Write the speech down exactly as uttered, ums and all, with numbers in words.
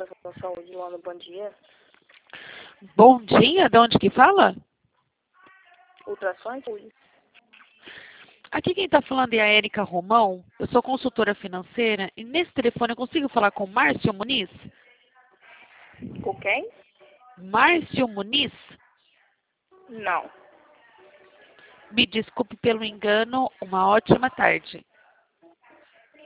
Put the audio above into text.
Fundação Saúde, Luana, bom dia. Bom dia, de onde que fala? Ultrassom e Saúde. Aqui quem está falando é a Érica Romão. Eu sou consultora financeira e nesse telefone eu consigo falar com Márcio Muniz? Com quem? Márcio Muniz? Não. Me desculpe pelo engano, uma ótima tarde.